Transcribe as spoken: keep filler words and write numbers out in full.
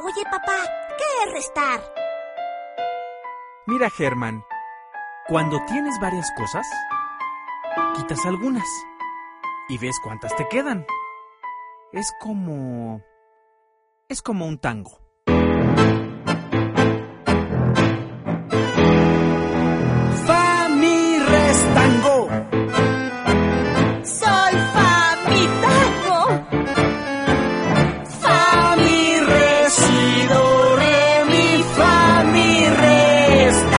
Oye, papá, ¿qué es restar? Mira, Germán, cuando tienes varias cosas, quitas algunas y ves cuántas te quedan. Es como... es como un tango.